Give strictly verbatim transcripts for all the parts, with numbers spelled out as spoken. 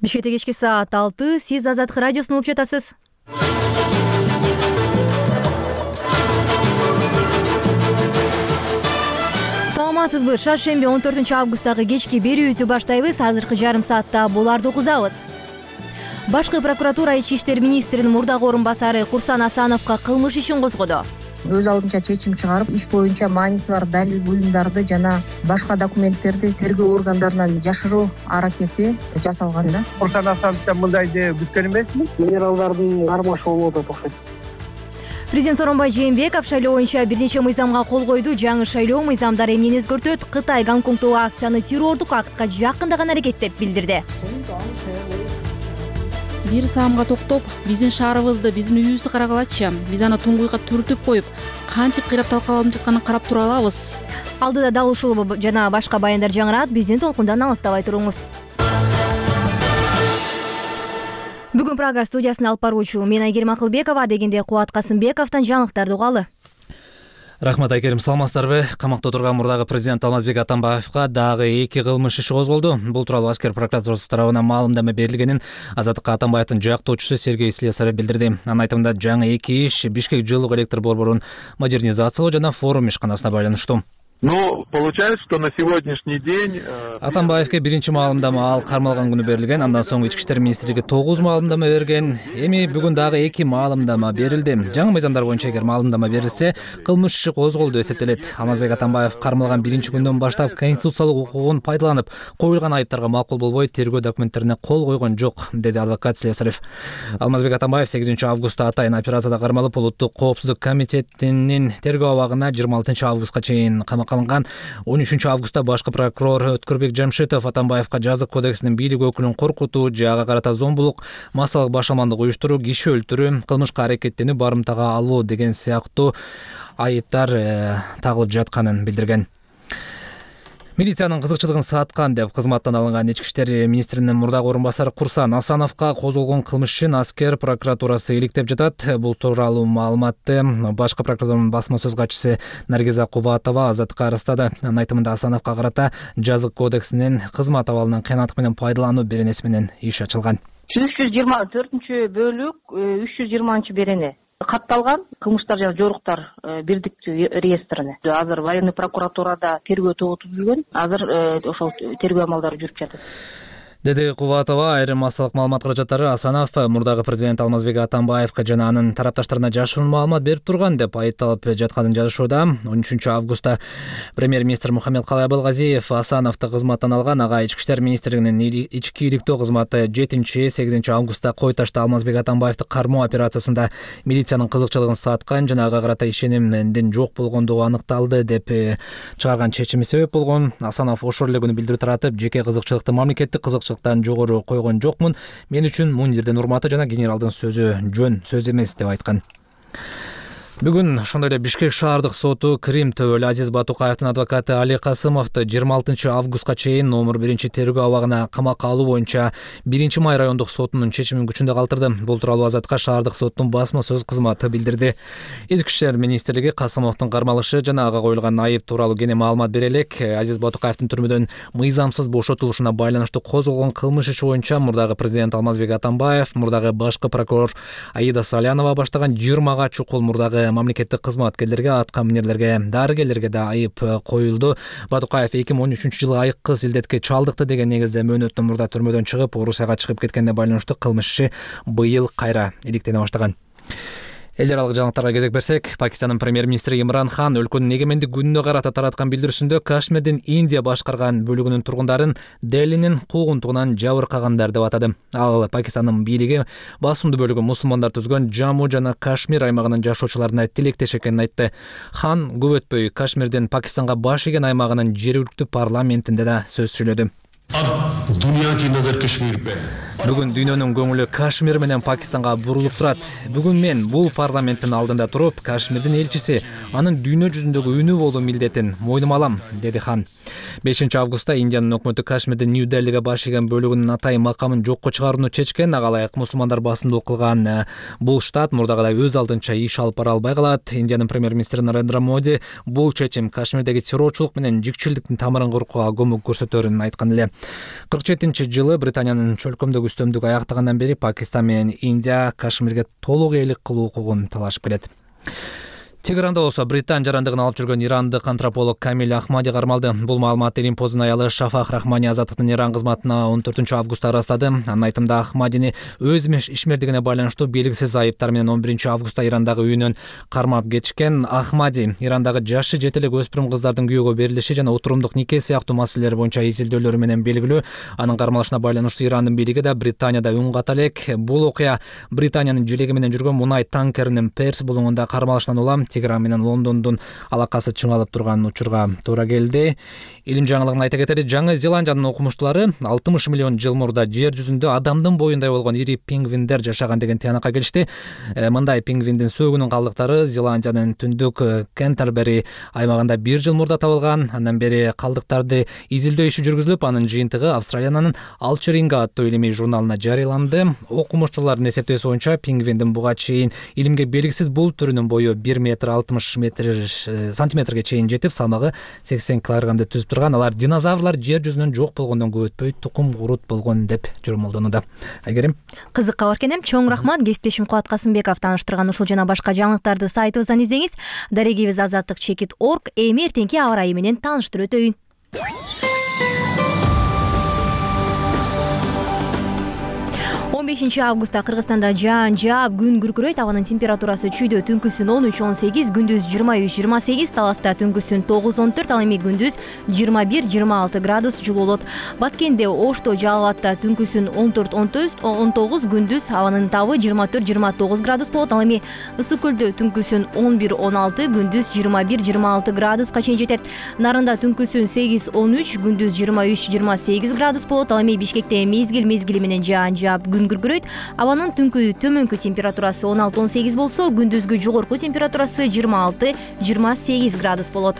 Бишкекте кечки саат алты, сиз Азаттык радиосун угуп жатасыз. Саламатсызбы? Шаршемби он төртүнчү августтагы кечки берүүбүздү баштайбыз. Азыркы жарым саатта буларды окузабыз. Башкы прокуратура Ички иштер министринин мурдагы орун басары Курсан Асановго кылмыш ишин козгоду. Өз алдынча чечим чыгарып, иш боюнча мааниси бар далил буюмдарды жана башка документтерди тергөө органдарынан жашыруу аракети жасалган да. Курсан Асановдон мындайды күткөн эмесмин. Генералдардын кармашы болуп атат окшойт. Президент Сооронбай Жээнбеков шайлоо боюнча бир нече мыйзамга кол койду. Жаңы шайлоо мыйзамдары эмнени өзгөртөт? Кытай Гонконгдогу акцияны террордук актка жакындаган аракет деп билдирди. Бир саамга токтоп, биздин шаарыбызды, биздин үйүбүздү карагалачы. Биз аны туңгуйга түртүп коюп, кантип кыйрап талкаланып жатканын карап тура алабыз. Алдыда дал ушул жана башка баяндар жаңырат. Биздин толкундан алыстабай туруңуз. Бүгүн Прага студиясына алып баруучу мен Айгерим Акылбекова, дегенде Кубат Касымбековдон жаңылыктарды угалы. Рахмат Айгерим, саламатсыздарбы? Камакта отурган мурдагы президент Алмазбек Атамбаевга дагы эки кылмыш иши козголду. Бул тууралуу аскер прокуратурасы тарабынан маалымдама берилгенин Азаттыкка Атамбаевдин жактоочусу Сергей Слесарев билдирди. Анын айтымында жаңы эки иш Бишкек жылуу электр борборун модернизациялоо жана форум ишканасына байланыштуу. Ну, получается, что на сегодняшний день... Атамбаевке биринчи маалымдама ал кармалган күнү берилген. Андан соң Ички иштер министрлиги тогуз маалымдама берген. Эми бүгүн дагы эки маалымдама берилди. Жаңы мыйзамдар боюнча эгер маалымдама берилсе, кылмыш иши козголду деп эсептелет. Алмазбек Атамбаев кармалган биринчи күндөн баштап конституциялык укугун пайдаланып, коюлган айыптарга макул болбой тергөө документтерине кол койгон жок, деди адвокат Слесарев. Алмазбек Атамбаев сегизинчи августта атайын операцияда кармалып, улуттук коопсуздук комитетинин тергөө абагына жыйырма алтынчы августка чейин камакка алынган. он үчүнчү августта башкы прокурор Өткөрбек Жамшитов Атамбаевка жазык кодексинин бийлик өкүлүн коркутуу, жага карата зомбулук, массалык башамандык уюштуруу, киши өлтүрүү, кылмышка аракеттенүү, барымтага алуу деген сыяктуу айыптар тагылып жатканын билдирген. Милициянын кызыкчылыгын саткан деп кызматтан алынган Ички иштер министринин мурдагы орун басары Курсан Асановго козголгон кылмыш ишин аскер прокуратурасы иликтеп жатат. Бул тууралуу маалыматты башкы прокуратуранын басма сөз катчысы Наргиза Кубатова Азаттыкка арастады. Анын айтымында Асановго карата жазык кодексинин кызмат абалынан кыянаттык менен пайдалануу беренеси менен иш ачылган. үч жүз жыйырма төртүнчү бөлүк үч жүз жыйырманчы берене катталган кылмыштар жана жоруктар бирдиктүү реестрине. Азыр военный прокуратурада тергөө тогутуп жүргөн. Азыр ошол тергөө амалдары жүрүп жатат, деди Кубатова. Айрым массалык маалымат каражаттары Асанов мурдагы президент Алмазбек Атамбаевга жана анын тарапташтарына жашыруун маалымат берип турган деп айыпталып жатканын жазышууда. он үчүнчү августта премьер-министр Мухаммедкалай Абылгазиев Асановду кызматтан алган. Ага Ички иштер министрлигинин ички иликтөө кызматы жетинчи сегизинчи августта Кой Ташта Алмазбек Атамбаевди кармоо операциясында милициянын кызыкчылыгын саткан жана ага карата ишенимдин жок болгондугу аныкталды деп чыгарган чечими себеп болгон. Асанов ошол эле күнү билдирүү таратып, жеке кызыкчылыкты мамлекеттик кызыкчылык жогору койгон жокмун. Мен үчүн мундирдин урматы жана генералдын сөзү жөн сөз эмес деп айткан. Бүгүн ошондой эле Бишкек шаардык соту Крим төбөлү Азиз Батукаевдин адвокаты Али Касымовду жыйырма алтынчы августка чейин номер биринчи тергөө абагына камакка алуу боюнча биринчи май райондук сотунун чечимин күчүндө калтырды. Бул тууралуу Азаттыкка шаардык соттун басма сөз кызматы билдирди. Ички иштер министрлиги Касымовдун кармалышы жана ага коюлган айып тууралуу кене маалымат бере элек. Азиз Батукаевдин түрмөдөн мыйзамсыз бошотулушуна байланыштуу козголгон кылмыш иши боюнча мурдагы президент Алмазбек Атамбаев, мурдагы башкы прокурор Аида Салянова баштаган жыйырмага чукул мурдагы мамлекеттик кызматкерлерге, аткаминерлерге, дарыгерлерге да айып коюлду. Батукаев эки миң он үчүнчү жылы айыккыз илдетке чалдыкты деген негизде мөөнөттөн мурда түрмөдөн чыгып, Орусияга чыгып кеткенге байланыштуу кылмыш иши быйыл кайра иликтене баштаган. Эл аралык жаңылыктарга кезек берсек, Пакистандын премьер-министри Имран Хан өлкөнүн эгемендик күнүнө карата тараткан билдирүүсүндө Кашмирдин Индия башкарган бөлүгүнүн тургундарын Делинин куугунтугунан жабыркагандар деп атады. Ал Пакистандын бийлиги басымдуу бөлүгү мусулмандар түзгөн Джамму жана Кашмир аймагынын жашоочуларына тилектеш экенин айтты. Хан көп өтпөй Кашмирдин Пакистанга баш ийген аймагынын жергиликтүү парламентинде да сөз сүйлөдү. Бүгүн дүйнөнүн көңүлү Кашмир менен Пакистанга бурулуп турат. Бүгүн мен бул парламенттин алдында туруп, Кашмирдин элчиси, анын дүйнө жүзүндөгү үнү болуу милдетин мойнума алам, деди Хан. бешинчи августта Индиянын өкмөтү Кашмирдин Нью-Делиге баш ийген бөлүгүнүн атай макамын жокко чыгарууну чечкен. Ага ылайык мусулмандар басымдуулук кылган бул штат мурдагыдай өз алдынча иш алып бара албай калат. Индиянын премьер-министри Нарендра Моди бул чечим Кашмирдеги террорчулук менен жикчилдиктин тамырын куркууга көмөк көрсөтөрүн айткан эле. кырк жетинчи жылы Британиянын чөлкөмдөгү үстөмдүк аяктагандан бери Пакистан менен Индия Кашмирге толук ээлик кылуу укугун талашып келет. Тегеранда болсо Британ жарандыгын алып жүргөн ирандык антрополог Камиль Ахмади кармалды. Бул маалыматты Римпоздун аялы Шафах Рахмани азаттыктын Иран кызматына он төртүнчү августта ырастады. Анын айтымында Ахмадини өз ишмердигине байланыштуу белгисиз айыптар менен он биринчи августта Ирандагы үйүнөн кармап кетишкен. Ахмади Ирандагы жашы жете элек өспүрүм кыздардын күйөөгө берилиши жана отурумдук нике сыяктуу маселелер боюнча изилдөөлөрү менен белгилүү. Анын кармалышына байланыштуу Ирандын бийлиги да Британияда үн ката элек. Бул окуя Британиянын жилеги менен жүргөн мунай танкеринин Перс булуңунда кармалышынан улам Тегеран менен Лондондун алакасы чыңалып турган учурга туура келди. Илим жаңылыгын айта кетели, Жаңы Зеландиянын окумуштуулары алтымыш миллион жыл мурда жер жүзүндө адамдын боюндай болгон ири пингвиндер жашаган деген тыянакка келишти. Мындай пингвиндин сөөгүнүн калдыктары Зеландиянын түндүк Кентербери аймагында бир жыл мурда табылган. Андан бери калдыктарды изилдөө иши жүргүзүлүп, анын жыйынтыгы Австралиянын Алчеринга аттуу илимий журналына жарыяланды. Окумуштуулардын эсептөөсү боюнча пингвиндин буга чейин илимге белгисиз бул түрүнүн бою бир метр алтымыш метр сантиметрге чейин жетип, салмагы сексен килограммды түзүп турган. Алар динозаврлар жер жүзүнөн жок болгондон көп өтпөй тукум курут болгон деп жормолдонууда. Айгерим, кызык кабар экен. Чоң рахмат. Кесиптешим Кубат Касымбеков таныштырган ушул жана башка жаңылыктарды сайтыбыздан издеңиз. Дарегибиз азаттык чекит орг. Эми эртеңки аба ырайы менен тааныштырып өтөйүн. он бешинчи августта Кыргызстанда жаан жаап, күн күркүрөйт. Абанын температурасы чүйдө түнкүсүн он үч он сегиз, күндүз жыйырма үч жыйырма сегиз, Таласта түнкүсүн тогуз он төрт, ал эми күндүз жыйырма бир жыйырма алты градус жылуу болот. Баткенде, Ошто, Жалал абадта түнкүсүн он төрт он тогуз, күндүз абанын табы жыйырма төрт жыйырма тогуз градус болот. Ал эми Ысык көлдө түнкүсүн он бир он алты, күндүз жыйырма бир жыйырма алты градуска чейин жетет. Нарында түнкүсүн сегиз он үч, күндүз жыйырма үч жыйырма сегиз градус болот. Ал эми Бишкекте мезгил мезгили менен жаан жаап, күн күркүрөйт. Абанын түнкү төмөнкү температурасы он алты он сегиз болсо, күндүзгү жогорку температурасы жыйырма алты жыйырма сегиз градус болот.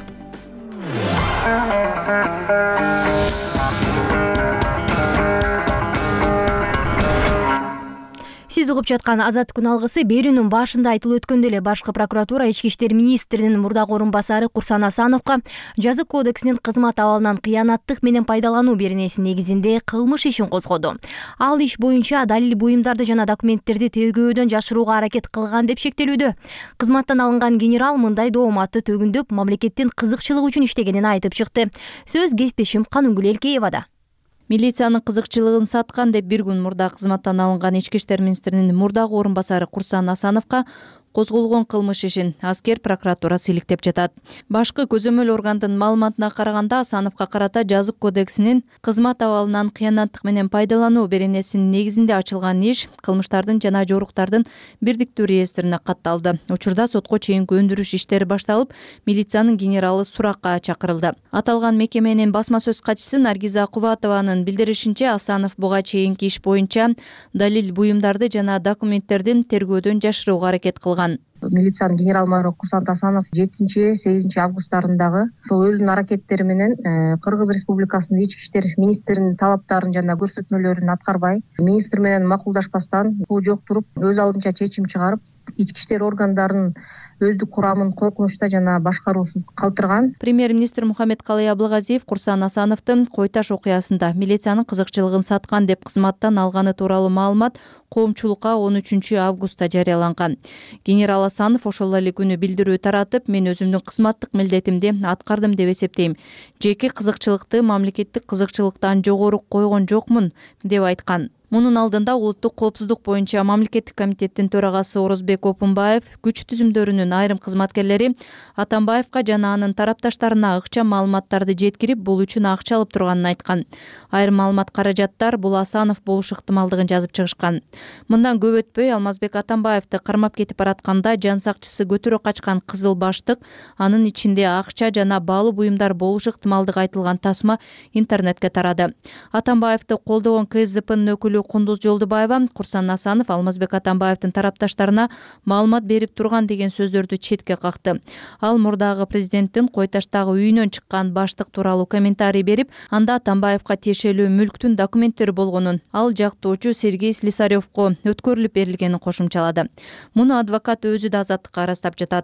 Сиз угуп жаткан Азаттык күн алгысы берүүнүн башында айтылып өткөндөй эле Башкы прокуратура Ички иштер министринин мурдагы орун басары Курсан Асановго жазык кодексинин кызмат абалынан кыянаттык менен пайдалануу беренеси негизинде кылмыш ишин козгоду. Ал иш боюнча далил буюмдарды жана документтерди тергөөдөн жашырууга аракет кылган деп шектелүүдө. Кызматтан алынган генерал мындай дооматты төгүндөп, мамлекеттин кызыкчылыгы үчүн иштегенин айтып чыкты. Сөз кесиптешим Канунгүл Элкеевада. Милициянын кызыкчылыгын саткан деп бир күн мурда кызматтан алынган Ички иштер министринин мурдагы орун басары Курсан Асановго козголгон кылмыш ишин аскер прокуратурасы иликтеп жатат. Башкы көзөмөл органдын маалыматына караганда, Асановго карата жазык кодексинин кызмат абалынан кыянаттык менен пайдалануу беренесинин негизинде ачылган иш кылмыштардын жана жоруктардын бирдиктүү реестрине катталды. Учурда сотко чейинки өндүрүш иштери башталып, милициянын генералы суракка чакырылды. Аталган мекеменин басма сөз катчысы Наргиза Кубатованын билдиришинче, Асанов буга чейинки иш боюнча далил буюмдарды жана документтердин тергөөдөн жашырууга аракет кылган. Милициянын генерал-майору Курсан Асанов жетинчи сегизинчи августтарындагы ошол өзүнүн аракеттери менен Кыргыз Республикасынын ички иштер министринин талаптарын жана көрсөтмөлөрүн аткарбай, министр менен макулдашпастан бул жок туруп, өз алдынча чечим чыгарып, ички иштер органдарынын өздүк курамын коркунучта жана башкаруусуз калтырган. Премьер-министр Мухаммедкалый Абылгазиев Курсан Асановдун Кой Таш окуясында милициянын кызыкчылыгын саткан деп кызматтан алганы тууралуу маалымат коомчулукка он үчүнчү августта жарыяланган. Генерал Асанов ошол эле күнү билдирүү таратып, мен өзүмдүн кызматтык милдетимди аткардым деп эсептейм. Жеке кызыкчылыкты мамлекеттик кызыкчылыктан жогору койгон жокмун деп айткан. Мунун алдында улуттук коопсуздук боюнча мамлекеттик комитеттин төрагасы Орозбек Опунбаев күч түзүмдөрүнүн айрым кызматкерлери Атамбаевка жана анын тарапташтарына акча маалыматтарды жеткирип, бул үчүн акча алып турганын айткан. Айрым маалымат каражаттар бул Асанов болушу ыктымалдыгын жазып чыгышкан. Мындан көп өтпөй Алмазбек Атамбаевди кармап кетип баратканда жан сакчысы көтөрө качкан кызыл баштык, анын ичинде акча жана баалуу буюмдар болушу ыктымалдыгы айтылган тасма интернетке тарады. Атамбаевди колдогон Ка Эс Д П'нын өкүлү Кундуз Жолдубаева Курсан Асанов Алмазбек Атамбаевдин тарапташтарына маалымат берип турган деген сөздөрдү четке какты. Ал мурдагы президенттин Кой Таштагы үйүнөн чыккан баштык тууралуу комментарий берип, анда Атамбаевка тиешелүү мүлктүн документтери болгонун, ал жактоочу Сергей Слесаревго өткөрүлүп берилгенин кошумчалады. Муну адвокат өзү да Азаттыкка ырастап жатат.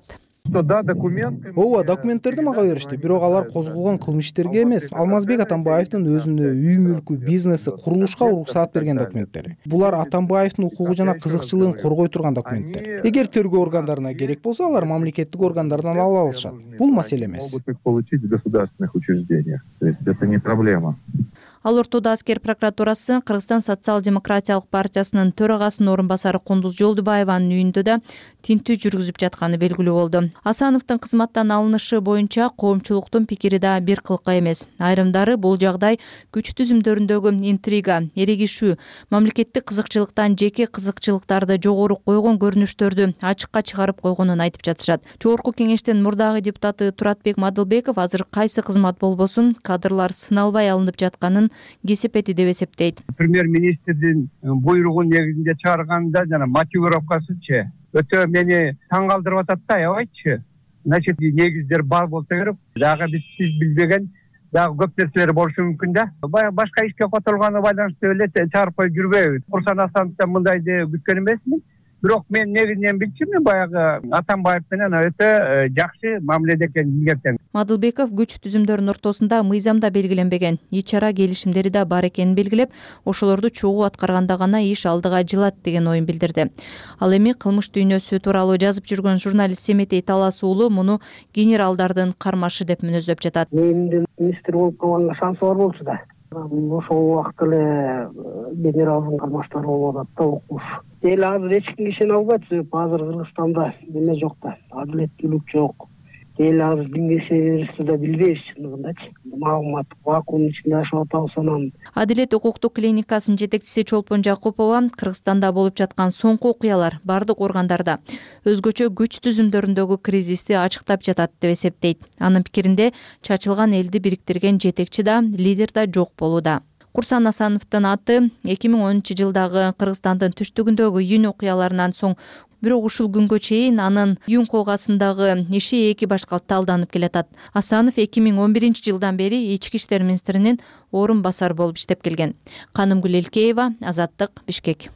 Да, документы. ооба, документтерди мага беришти, бирок алар козголгон кылмыш иштерге эмес, Алмазбек Атамбаевдин өзүнө үй мүлкү, бизнеси, курулушка уруксаат берген документтер. Булар Атамбаевдин укугу жана кызыкчылыгын коргой турган документтер. Эгер тергөө органдарына керек болсо, алар мамлекеттик органдардан ала алышат. Бул маселе эмес. Могут их получить в государственных учреждениях. То есть это не проблема. Ал ортодо аскер прокуратурасы Кыргызстан социал-демократиялык партиясынын төрагасынын орун басары Кундуз Жолдубаеванын үйүндө да тинтүү жүргүзүп жатканы белгилүү болду. Асановдун кызматтан алынышы боюнча коомчулуктун пикири да бир кылка эмес. Айрымдары бул жагдай күч түзүмдөрүндөгү интрига, эрегишүү, мамлекеттик кызыкчылыктан жеке кызыкчылыктарды жогору койгон көрүнүштөрдү ачыкка чыгарып койгонун айтып жатышат. Жогорку кеңештин мурдагы депутаты Туратбек Мадылбеков азыр кайсы кызмат болбосун кадрлар сыналбай алынып жатканын кесепети деп эсептейт. Премьер-министрдин буйругун негизинде чыгарганда жана мотивировкасычы өтө мени таң калтырып атат да, аябайчы. Значит, негиздер бар болсо керек. Дагы биз сиз билбеген дагы көп нерселер болушу мүмкүн да. Башка ишке котулганы байланыштуу эле чыгарып коюп жүрбөйбүз. Курсан Асановдон мындайды күткөн эмесмин. Бирок мен негизинен билчүмүн, баягы Атамбаев менен өтө жакшы мамиледе экенин билгем. Мадылбеков күч түзүмдөрүнүн ортосунда мыйзамда белгиленбеген ич-чара келишимдери да бар экенин белгилеп, ошолорду чогуу аткарганда гана иш алдыга жылат деген оюн билдирди. Ал эми кылмыш дүйнөсү тууралуу жазып жүргөн журналист Семетей Талас уулу муну генералдардын кармашы деп мүнөздөп жатат. Менин министр болуп калганга шансы бар болчу да. Ошол убакта эле генералдын кармаштары болуп атат да, окуш. Эл азыр эч кимге ишене албайт, азыр Кыргызстанда эме жок да, адилеттүүлүк жок. Эл азыр кимге ишене беришти да билбейбиз чындыгындачы. Маалымат вакуумдун ичинде жашап атабыз анан. Адилет укуктук клиникасынын жетекчиси Чолпон Жакупова Кыргызстанда болуп жаткан соңку окуялар бардык органдарда өзгөчө күч түзүмдөрүндөгү кризисти ачыктап жатат деп эсептейт. Анын пикиринде чачылган элди бириктирген жетекчи да, лидер да жок болууда. Курсан Асановдун аты эки миң онунчу жылдагы Кыргызстандын түштүгүндөгү июнь окуяларынан соң, бирок ушул күнгө чейин анын июнь когасындагы иши эки башка талданып келатат. Асанов эки миң он биринчи жылдан бери ички иштер министринин орун басары болуп иштеп келген. Канымгүл Элкеева, Азаттык, Бишкек.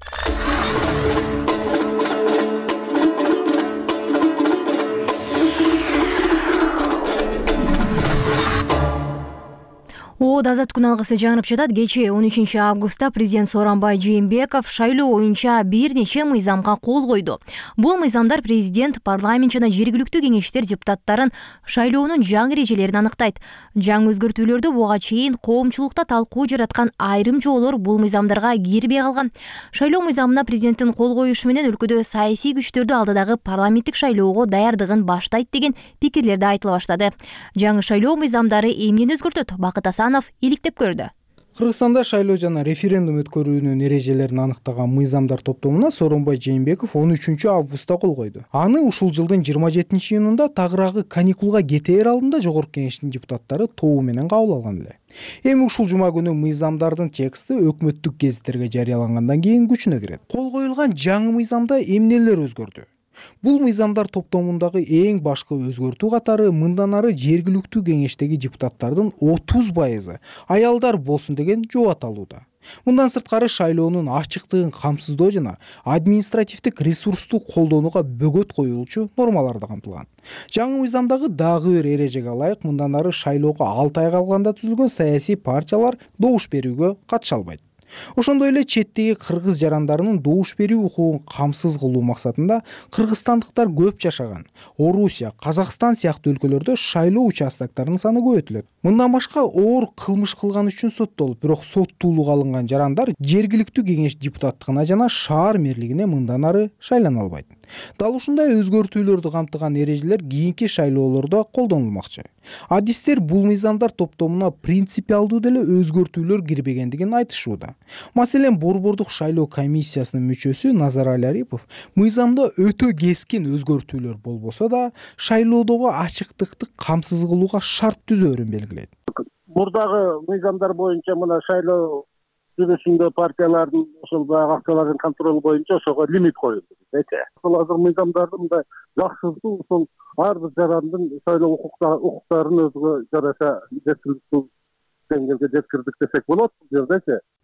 Оод азат күн алгысы жаңырып жатат. Кечээ он үчүнчү августта президент Сооронбай Жээнбеков шайлоо боюнча бир нече мыйзамга кол койду. Бул мыйзамдар президент, парламент жана жергиликтүү кеңештер депутаттарын шайлоонун жаңы эрежелерин аныктайт. Жаңы өзгөртүүлөрдү буга чейин коомчулукта талкуу жараткан айрым жоолор бул мыйзамдарга кирбей калган. Шайлоо мыйзамына президенттин кол коюшу менен өлкөдө саясий күчтөрдү алдыдагы парламенттик шайлоого даярдыгын баштайт деген пикирлер да айтыла баштады. Жаңы шайлоо мыйзамдары эмнени өзгөртөт? Бакыт Асанов иликтеп көрдү. Кыргызстанда шайлоо жана референдум өткөрүүнүн эрежелерин аныктаган мыйзамдар топтомуна Сооронбай Жээнбеков он үчүнчү августта кол койду. Аны ушул жылдын жыйырма жетинчи июнунда тагыраагы каникулга кетээр алдында жогорку кеңештин депутаттары тобу менен кабыл алган эле. Эми ушул жума күнү мыйзамдардын тексти өкмөттүк гезиттерге жарыялангандан кийин күчүнө кирет. Кол коюлган жаңы мыйзамда эмнелер өзгөрдү? Бул мыйзамдар топтомундагы эң башкы өзгөртүү катары мындан ары жергиликтүү кеңештеги депутаттардын отуз пайызы аялдар болсун деген жообат алууда. Мындан сырткары шайлоонун ачыктыгын камсыздоо жана административдик ресурсту колдонууга бөгөт коюлчу нормалар да камтылган. Жаңы мыйзамдагы дагы бир эрежеге ылайык мындан ары шайлоого алты ай калганда түзүлгөн саясий партиялар добуш берүүгө катыша албайт. Ошондой эле четтеги кыргыз жарандарынын добуш берүү укугун камсыз кылуу максатында кыргызстандыктар көп жашаган Орусия, Казакстан сыяктуу өлкөлөрдө шайлоо участоктарынын саны көбөйтүлөт. Мындан башка оор кылмыш кылган үчүн соттолуп, бирок соттуулукка алынган жарандар жергиликтүү кеңеш депутаттыгына жана шаар мэрлигине мындан ары шайлана албайт. Дал ушундай өзгөртүүлөрдү камтыган эрежелер кийинки шайлоолордо колдонулмакчы. Адистер бул мыйзамдар топтомуна принципиалдуу деле өзгөртүүлөр кирбегендигин айтышууда. Маселен, Борбордук шайлоо комиссиясынын мүчөсү Назарали Арипов мыйзамда өтө кескин өзгөртүүлөр болбосо да шайлоодогу ачыктыкты камсыз кылууга шарт түзөөрүн белгилейт. Мурдагы мыйзамдар боюнча мына шайлоо жүрүшүндө партиялардын ошол баягы акчалардын контролу боюнча ошого лимит коюлду. Ошол азыр мыйзамдарды мындай жакшыртуу ошол ар бир жарандын шайлоо укуктарын өзгө жараша жеткиликтүү деңгээлге жеткирдик десек болот бул жердечи.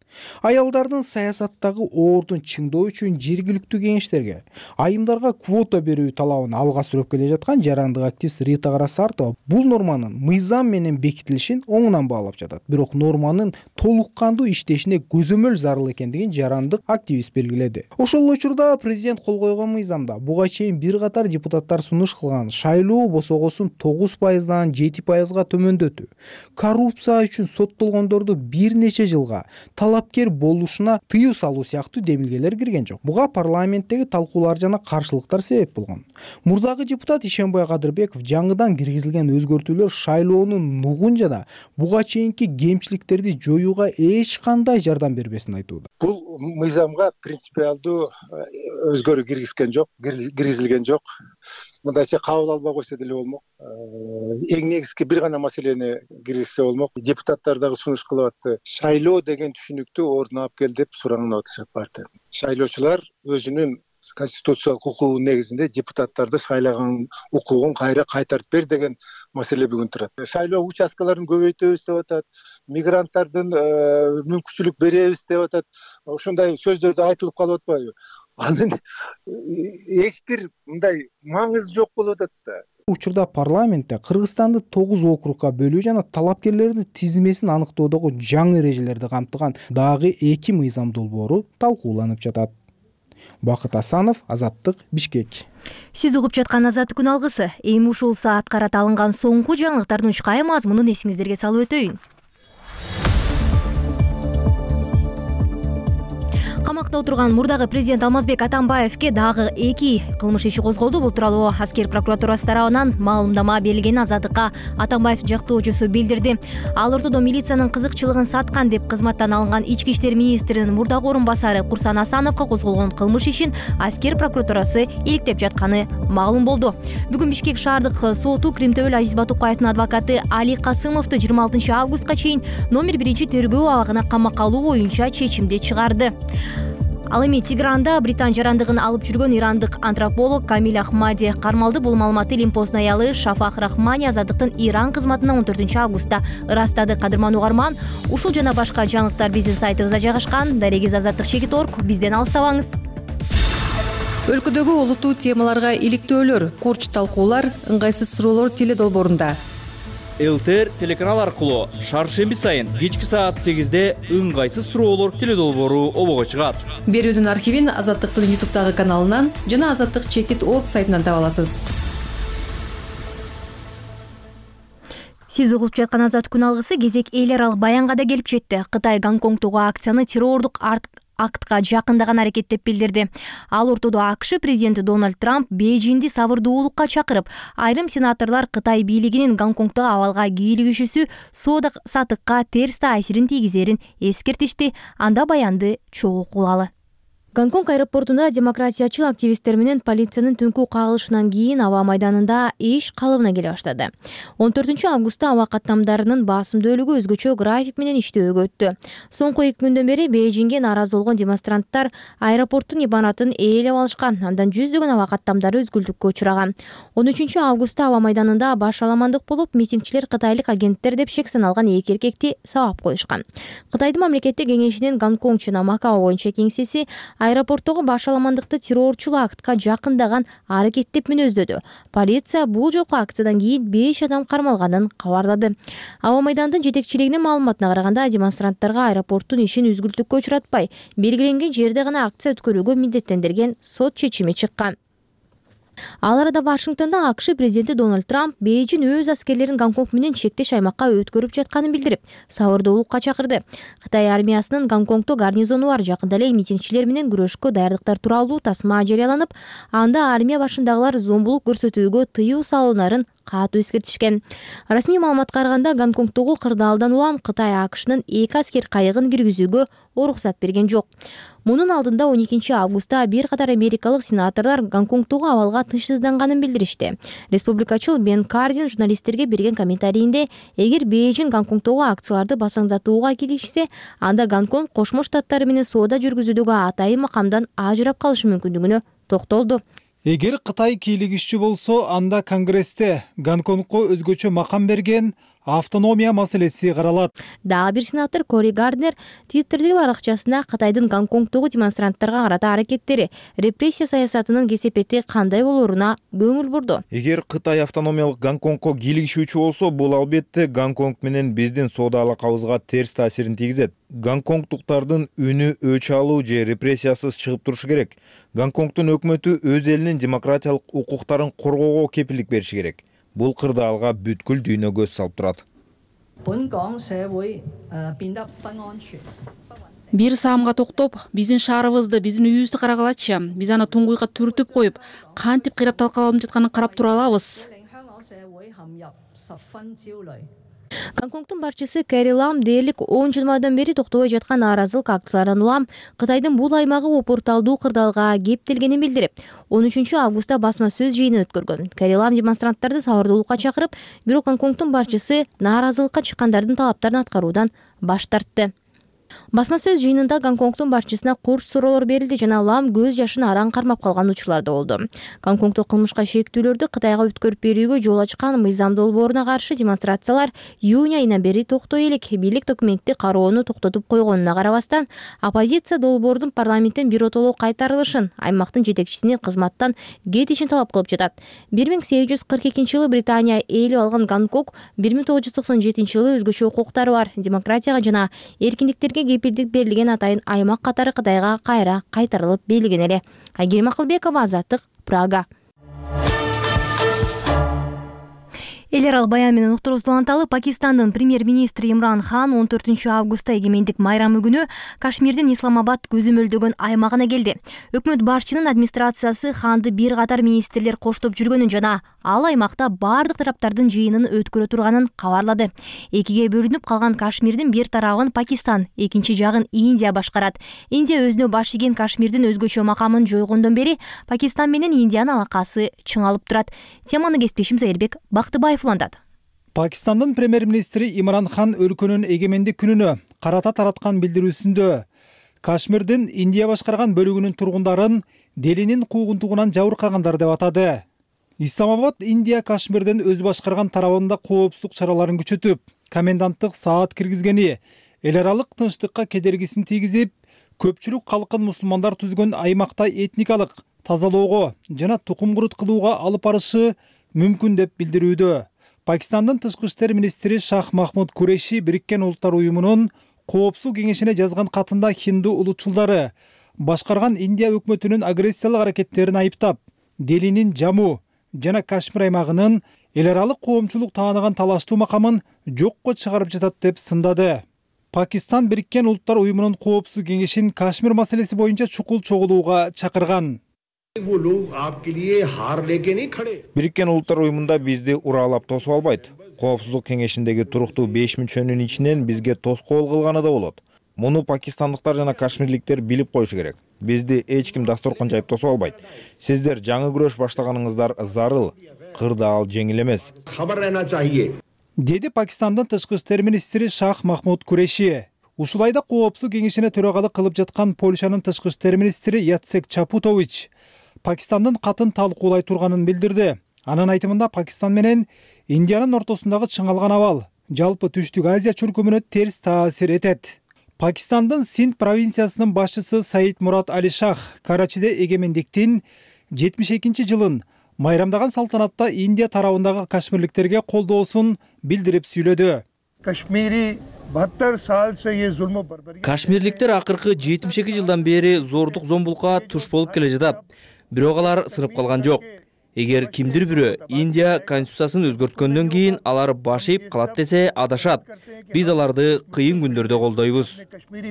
Аялдардын саясаттагы ордун чыңдоо үчүн жергиликтүү кеңештерге, айымдарга квота берүү талабын алга сүрөп келе жаткан жарандык активист Рита Карасартова бул норманын мыйзам менен бекитилишин оңунан баалап жатат. Бирок норманын толук кандуу иштешине көзөмөл зарыл экендигин жарандык активист белгиледи. Ошол учурда президент кол койгон мыйзамда буга чейин бир катар депутаттар сунуш кылган шайлоо босогосун тогуз пайыздан жети пайызга төмөндөтүү, коррупция үчүн соттолгондорду бир нече жылга талапкер болушуна тыюу салуу сыяктуу демилгелер кирген жок. Буга парламенттеги талкуулар жана каршылыктар себеп болгон. Мурдагы депутат Ишенбай Кадырбеков жаңыдан киргизилген өзгөртүүлөр шайлоонун нугун жана буга чейинки кемчиликтерди жоюуга эч кандай жардам бербесин айтууда. Бул мыйзамга принципиалдуу өзгөрүү киргизген жок, киргизилген жок. Мындайча кабыл албай койсо деле болмок. Эң негизги бир гана маселени киргизсе болмок. Депутаттар дагы сунуш кылып атты. Шайлоо деген түшүнүктү ордуна алып кел деп сураңын атышат партия. Шайлоочулар өзүнүн конституциялык укугу негизинде депутаттарды шайлаган укугун кайра кайтарып бер деген маселе бүгүн турат. Шайлоо участкаларын көбөйтөбүз деп атат, мигранттардын мүмкүнчүлүк беребиз деп атат. Ошондой сөздөрдү айтылып калып атпайбы? Анын эч бир мындай маңызы жок болуп атат да. Учурда парламентте Кыргызстанды тогуз округга бөлүү жана талапкерлердин тизмесин аныктоодогу жаңы эрежелерди камтыган дагы эки мыйзам долбоору талкууланып жатат. Бакыт Асанов, Азаттык, Бишкек. Сиз угуп жаткан Азаттык күн алгысы. Эми ушул саат карата алынган соңку жаңылыктардын учкай мазмунун эсиңиздерге салып өтөйүн. Камакта отурган мурдагы президент Алмазбек Атамбаевке дагы эки кылмыш иши козголду. Бул тууралуу аскер прокуратурасы тарабынан маалымдама берилген. Азаттыкка Атамбаев жактоочусу билдирди. Ал ортодо милициянын кызыкчылыгын саткан деп кызматтан алынган ички иштер министринин мурдагы орун басары Курсан Асановго козголгон кылмыш ишин аскер прокуратурасы иликтеп жатканы маалым болду. Бүгүн Бишкек шаардык соту Кримтөбөл Азиз Батукаевдин адвокаты Али Касымовду жыйырма алтынчы августка чейин номер биринчи тергөө абагына камакка алуу боюнча чечимди чыгарды. Ал эми Тигранда Британ жарандыгын алып жүргөн ирандык антрополог Камиль Ахмади кармалды. Бул маалыматты Лимпостун аялы Шафах Рахмани Азаттыктын Иран кызматына он төртүнчү августта ырастады. Кадырман угарман, ушул жана башка жаңылыктар биздин сайтыбызда жайгашкан. Дарегиз Азаттык чекит орг, бизден алыстабаңыз. Өлкөдөгү олуттуу темаларга иликтөөлөр, курч талкуулар, ыңгайсыз суроолор теле долбоорунда. ЛТР телеканал аркылуу шаршемби сайын кечки саат сегизде ыңгайсыз суроолор теле долбоору обого чыгат. Берүүнүн архивин Азаттыктын ютубтагы каналынан жана азаттык чекит орг сайтынан таба аласыз. Сиз угуп жаткан Азаттык күн алгысы кезек эл аралык баянга да келип жетти. Кытай Гонконгдогу акцияны террордук актка жакындаган аракет деп билдирди. Ал ортодо АКШ президенти Дональд Трамп Бейжиңди сабырдуулукка чакырып, айрым сенаторлор Кытай бийлигинин Гонконгдогу абалга кийлигишүүсү соода сатыкка терс таасирин тийгизерин эскертишти. Анда баянды чогуу кулалы. Гонконг аэропортунда демократиячыл активисттер менен полициянын түнкү кагылышынан кийин аба майданында иш калыбына келе баштады. он төртүнчү августта аба каттамдарынын басымдуулугу өзгөчө график менен иштөөгө өттү. Соңку эки күндөн бери Бейжиңге нааразы болгон демонстранттар аэропорттун имаратын ээлеп алышкан. Андан жүздөгөн аба каттамдары өзгүлтүккө учураган. он үчүнчү августта аба майданында баш аламандык болуп, митингчилер кытайлык агенттер деп шек саналган эки эркекти сабап коюшкан. Кытайдын мамлекеттик кеңешинин Гонконг жана Макао боюнча кеңсеси аэропорттогу баш аламандыкты террорчул актка жакындаган аракет деп мүнөздөдү. Полиция бул жолку акциядан кийин беш адам кармалганын кабарлады. Аба майдандын жетекчилигинин маалыматына караганда, демонстранттарга аэропорттун ишин үзгүлтүккө учуратпай, белгиленген жерде гана акция өткөрүүгө милдеттендирген сот чечими чыккан. Ал арада Вашингтонда АКШ президенти Дональд Трамп Бейжиң өз аскерлерин Гонконг менен чектеш аймакка өткөрүп жатканын билдирип, сабырдуулукка чакырды. Кытай армиясынын Гонконгдо гарнизону бар. Жакында эле митингчилер менен күрөшкө даярдыктар тууралуу тасма жарыяланып, анда армия башындагылар зомбулук көрсөтүүгө тыюу салынарын катуу эскертишкен. Расмий маалыматка караганда, Гонконгдогу кырдаалдан улам Кытай АКШнын эки аскер кайыгын киргизүүгө уруксат берген жок. Мунун алдында он экинчи августта бир катар америкалык сенаторлор Гонконгдогу абалга тынчсызданганын билдиришти. Республикачыл Бен Кардин журналисттерге берген комментарийинде, эгер Бейжиң Гонконгдогу акцияларды басаңдатууга киришсе, анда Гонконг Кошмо Штаттары менен соода жүргүзүүдөгү атайын макамдан ажырап калышы мүмкүндүгүнө токтолду. Эгер Кытай кийлигишчү болсо, анда Конгрессте Гонконгго өзгөчө макам берген, автономия маселеси каралат. Дагы бир сенатор Кори Гарднер Твиттердеги баракчасында Кытайдын Гонконгдогу демонстранттарга карата аракеттери, репрессия саясатынын кесепети кандай болоруна көңүл бурду. Эгер Кытай автономиялык Гонконгко кийлигишүүчү болсо, бул албетте Гонконг менен биздин соода алакабызга терс таасирин тийгизет. Гонконгдуктардын үнү өч алуу же репрессиясыз чыгып турушу керек. Гонконгдун өкмөтү өз элинин демократиялык укуктарын коргоого кепилдик бериши керек. Бул кырдаалга алга бүткүл дүйнө көз салып турат. Бир саамга токтоп, биздин шаарыбызды, биздин үйүбүздү карагалачы. Биз аны туңгуйга түртүп коюп, кантип кыйрап талкаланып жатканын карап тура алабыз. Гонконгдун башчысы Кэри Лам дээрлик он жумадан бери токтобой жаткан нааразылык акцияларын улам Кытайдын бул аймагы опурталдуу кырдаалга кептелгенин билдирип, он үчүнчү августта басма сөз жыйыны өткөргөн. Кэри Лам демонстранттарды сабырдуулукка чакырып, бирок Гонконгдун башчысы нааразылыкка чыккандардын талаптарын аткаруудан баш тартты. Басма сөз жыйынында Гонконгдун башчысына курч суроолор берилди жана Лам көз жашын араң кармап калган учурлар да болду. Гонконгдо кылмышка шектүүлөрдү Кытайга өткөрүп берүүгө жол ачкан мыйзам долбооруна каршы демонстрациялар июнь айынан бери токтой элек. Бийлик документти кароону токтотуп койгонуна карабастан, оппозиция долбоордун парламенттен биротоло кайтарылышын, аймактын жетекчисинин кызматтан кетишин талап кылып жатат. бир миң сегиз жүз кырк экинчи жылы Британия ээлеп алган Гонконг бир миң тогуз жүз токсон жетинчи жылы өзгөчө укуктары бар, демократияга жана эркиндиктерге кепилдик берилген атайын аймак катары Кытайга кайра кайтарылып берилген эле. Айгерим Акылбекова, Азаттык, Прага. Эл аралык баян менен уктурубузду уланталы. Пакистандын премьер-министри Имран Хан он төртүнчү августта эгемендик майрамы күнү Кашмирдин Исламабад көзөмөлдөгөн аймагына келди. Өкмөт башчынын администрациясы Ханды бир катар министрлер коштоп жүргөнүн жана ал аймакта бардык тараптардын жыйынын өткөрө турганын кабарлады. Экиге бөлүнүп калган Кашмирдин бир тарабын Пакистан, экинчи жагын Индия башкарат. Индия өзүнө баш ийген Кашмирдин өзгөчө макамын жойгондон бери Пакистан менен Индиянын алакасы чыңалып турат. Теманы кесиптешим Зайырбек Бактыбаев улантат. Пакистандын премьер-министри Имран Хан өлкөнүн эгемендик күнүнө карата тараткан билдирүүсүндө Кашмирдин Индия башкарган бөлүгүнүн тургундарын делинин куугунтугунан жабыркагандар деп атады. Исламабад Индия Кашмирдин өз башкарган тарабында коопсуздук чараларын күчөтүп, коменданттык саат киргизгени эл аралык тынчтыкка кедергисин тийгизип, көпчүлүк калкын мусулмандар түзгөн аймакта этникалык тазалоого жана тукум курут кылууга алып барышы мүмкүн деп билдирүүдө. Пакистандын тышкы иштер министри Шах Махмуд Куреши Бириккен Улуттар уюмунун коопсуздук кеңешине жазган катында хинду улутчулдары башкарган Индия өкмөтүнүн агрессиялык аракеттерин айыптап, Делинин Жаму жана Кашмир аймагынын эл аралык коомчулук тааныган талаштуу макамын жокко чыгарып жатат деп сындады. Пакистан Бириккен Улуттар уюмунун коопсуздук кеңешин Кашмир маселеси боюнча чукул чогулууга чакырган. Бириккен Улуттар уюмунда бизди уралап тосуп албайт. Коопсуздук кеңешиндеги туруктуу беш мүчөнүн ичинен бизге тоскоол кылганы да болот. Муну пакистандыктар жана кашмирликтер билип коюшу керек. Бизди эч ким дасторкон жайып тосуп албайт. Сиздер жаңы күрөш баштаганыңыздар зарыл, кырдаал жеңил эмес. Деди Пакистандын тышкы иштер министри Шах Махмуд Куреши. Ушулайда коопсуздук кеңешине төрагалык кылып жаткан Польшанын тышкы иштер министри Яцек Чапутович Пакистандын катын талкуулай турганын билдирди. Анын айтымында Пакистан менен Индиянын ортосундагы чыңалган абал жалпы Түштүк Азия чуркумуна терс таасир этет. Пакистандын Синд провинциясынын башчысы Саид Мурат Али Шах Карачиде эгемендиктин жетимиш экинчи жылын майрамдаган салтанатта Индия тарабындагы кашмирликтерге колдоосун билдирип сүйлөдү. Кашмирликтер акыркы жетимиш эки жылдан бери зордук зомбулукка туш болуп келе жатат. Бирок алар сынып калган жок. Эгер кимдир бирөө Индия конституциясын өзгөрткөндөн кийин алар баш ийип калат десе адашат. Биз аларды кыйын күндөрдө колдойбуз.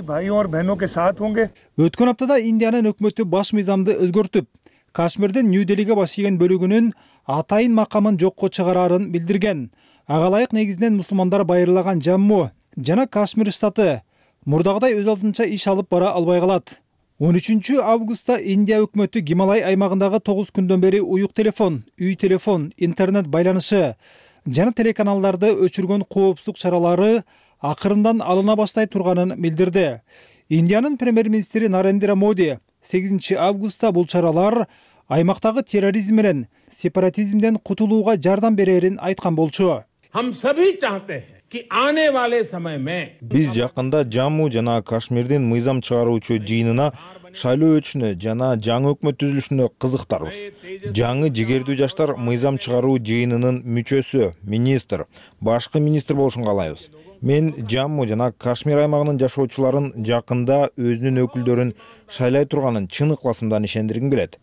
Өткөн аптада Индиянын өкмөтү баш мыйзамды өзгөртүп, Кашмирдин Нью-Делиге баш ийген бөлүгүнүн атайын макамын жокко чыгарарын билдирген. Ага ылайык негизинен мусулмандар байырлаган Жамму жана Кашмир штаты мурдагыдай өз алдынча иш алып бара албай калат. он үчүнчү августта Индия өкмөтү Гималай аймагындагы тогуз күндөн бери уюк телефон, үй телефон, интернет байланышы жана телеканалдарды өчүргөн коопсуздук чаралары акырындан алына баштай турганын билдирди. Индиянын премьер-министри Нарендра Моди сегизинчи августта бул чаралар аймактагы терроризм менен сепаратизмден кутулууга жардам берерин айткан болчу. हम सभी चाहते हैं कि आने वाले समय में биз жакында Жамму жана Кашмирдин мыйзам чыгаруучу жыйынына шайлоо өтүшүнө жана жаңы өкмөт түзүлүшүнө кызыктарбыз. Жаңы жигердүү жаштар мыйзам чыгаруу жыйынынын мүчөсү, министр, башкы министр болушун каалайбыз. Мен Жамму жана Кашмир аймагынын жашоочуларын жакында өзүнүн өкүлдөрүн шайлай турганын чын ыкласымдан ишендиргим келет.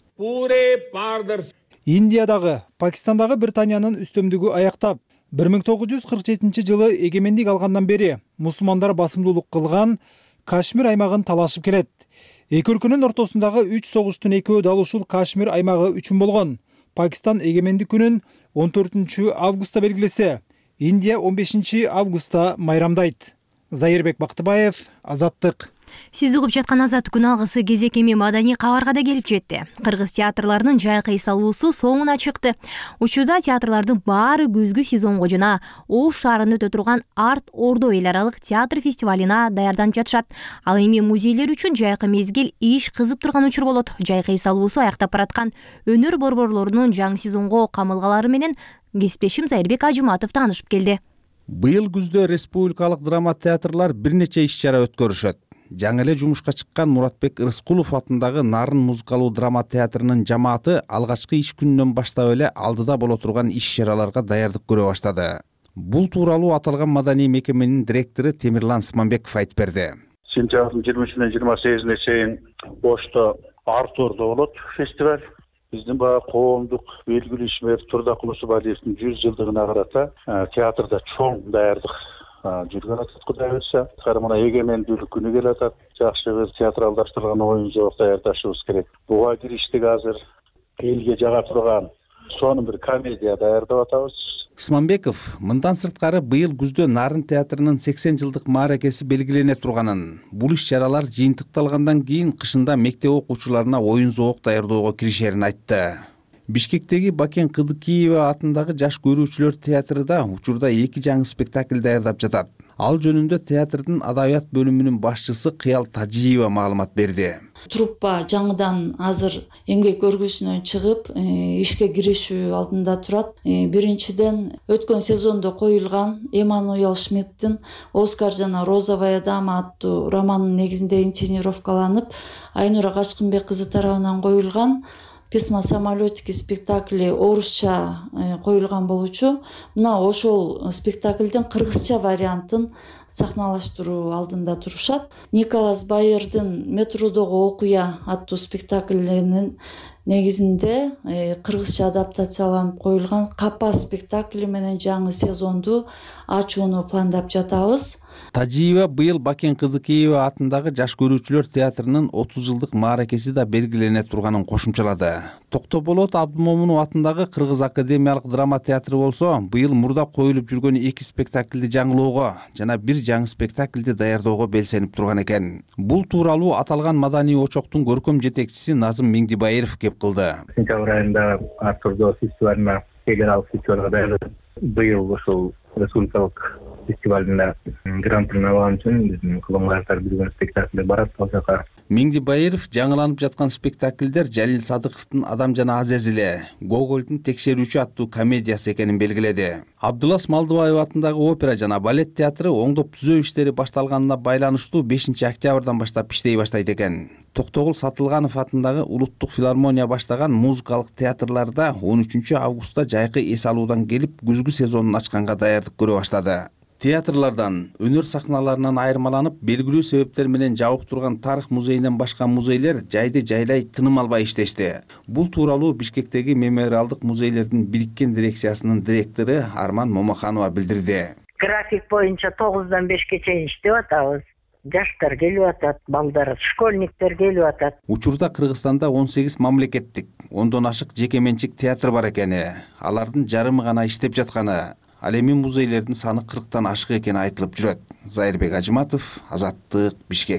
Индиядагы, Пакистандагы Британиянын үстөмдүгү аяктап, бир миң тогуз жүз кырк жетинчи жылы эгемендик алгандан бери мусулмандар басымдуулук кылган Кашмир аймагын талашып келет. Эки өлкөнүн ортосундагы үч согуштун экөө дал ушул Кашмир аймагы үчүн болгон. Пакистан эгемендик күнүн он төртүнчү августта белгилесе, Индия он бешинчи августта майрамдайт. Зайырбек Бактыбаев, Азаттык. Сиз угуп жаткан Азаттык күн алгысы кезек эми маданий кабарга да келип жетти. Кыргыз театрларынын жайкы эс алуусу соңуна чыкты. Учурда театрлардын баары күзгү сезонго жана Ош шаарында өтө турган Арт Ордо эл аралык театр фестивалына даярданып жатышат. Ал эми музейлер үчүн жайкы мезгил иш кызып турган учур болот. Жайкы эс алуусу аяктап бараткан өнөр борборлорунун жаңы сезонго камылгалары менен кесиптешим Зайырбек Ажыматов таанышып келди. Быйыл күздө республикалык драма театрлар бир нече иш-чара өткөрүшөт. Жаңы эле жумушка чыккан Муратбек Рыскулов атындагы Нарын музыкалуу драма театрынын жамааты алгачкы иш күнүнөн баштап эле алдыда боло турган иш-чараларга даярдык көрө баштады. Бул тууралуу аталган маданий мекеменин директору Темирлан Смамбеков айтып берди. Сентябрдын жыйырма үчүнөн жыйырма сегизине чейин Ошто Арт Ордо болот фестиваль. Биздин баягы коомдук белгилүү ишмер Турдак Кулусубалиевдин жүз жылдыгына карата театрда чоң даярдык жүргөн атат. Кудай буйрса, карымына эгемендүүлүк күнү келатат. Жакшы бир театралдаштырган оюн жок даярдашыбыз керек. Буга кириштик азыр элге жага турган сонун бир комедия даярдап атабыз. Смамбеков мындан сырткары быйыл күздө Нарын театрынын сексен жылдык мааракеси белгилене турганын, бул иш-чаралар жыйынтыкталгандан кийин кышында мектеп окуучуларына оюн зоок даярдоого киришерин айтты. Бишкектеги Бакен Кыдыкиева атындагы жаш көрүүчүлөр театрында учурда эки жаңы спектакль даярдап жатат. Ал жөнүндө театрдын адабият бөлүмүнүн башчысы Кыял Тажиева маалымат берди. Труппа жаңыдан азыр эмгек өргүсүнөн чыгып, ишке киришүү алдында турат. Биринчиден өткөн сезондо коюлган Эммануэл Шмидттин Оскар жана Розовая дама аттуу романынын негизинде инсценировкаланып, Айнура Качкынбек кызы тарабынан коюлган Письма самолетики спектакли орусча коюлган болчу. Мына ошол спектаклдин кыргызча вариантын сахналаштыруу алдында турушат. Николас Байердин Метродогу окуя аттуу спектаклинин негизинде кыргызча адаптацияланып коюлган Капа спектакли менен жаңы сезонду ачууну пландап жатабыз. Тажиева быйыл Бакен Кыдыкиева атындагы жаш көрүүчүлөр театрынын отуз жылдык мааракеси да белгилене турганын кошумчалады. Токтоболот Абдымомунов атындагы Кыргыз академиялык драма театры болсо, быйыл мурда коюлуп жүргөн эки спектаклди жаңылоого жана бир жаңы спектаклди даярдоого белсенип турган экен. Бул тууралуу аталган маданий очоктун көркөм жетекчиси Назым Меңдибайыров кеп кылды. Сентябрь айында Арт Ордо фестивалына эгер ал фестивалга даярдап, быйыл ошол республикалык фестивалында гран-прини алган үчүн биздин кылымгайлар билген спектакль барат ал жака. Меңдибайыров жаңыланып жаткан спектакльдер Жалил Садыковдун Адам жана Азазиле, Гогольдун Текшерүүчү аттуу комедиясы экенин белгиледи. Абдулас Малдыбаев атындагы опера жана балет театры оңдоп түзөө иштери башталганына байланыштуу бешинчи октябрдан баштап иштей баштайт экен. Токтогул Сатылганов атындагы Улуттук филармония баштаган музыкалык театрларда он үчүнчү августта жайкы эс алуудан келип күзгү сезонун ачканга даярдык көрө баштады. Театрлардан, өнөр сахналарынан айырмаланып, белгилүү себептер менен жабык турган тарых музейинен башка музейлер жайды жайлай тыным албай иштешти. Бул тууралуу Бишкектеги мемориалдык музейлердин бириккен дирекциясынын директору Арман Момаханова билдирди. График боюнча тогуздан бешке чейин иштеп атабыз. Жаштар келип атат, балдар, школьниктер келип атат. Учурда Кыргызстанда он сегиз мамлекеттик, ондон ашык жеке менчик театр бар экени, алардын жарымы гана иштеп жатканы. Ал эми музейлердин саны кырктан ашык экени айтылып жүрөт. Зайырбек Ажыматов, Азаттык, Бишкек.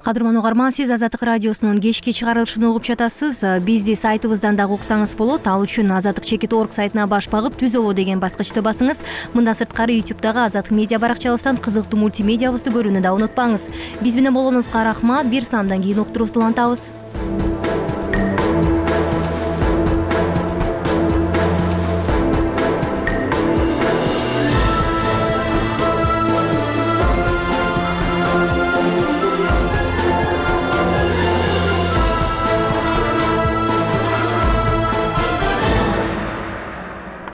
Кадырман угарман, сиз Азаттык радиосунун кечки чыгарылышын угуп жатасыз. Бизди сайтыбыздан дагы уксаңыз болот. Ал үчүн азаттык чекит орг сайтына баш багып түзөбү деген баскычты басыңыз. Мындан сырткары ютубдагы Азаттык медиа баракчабыздан кызыктуу мультимедиябызды көрүүнү да унутпаңыз. Биз менен болгонуңузга рахмат. Бир саамдан кийин уктуруубузду улантабыз.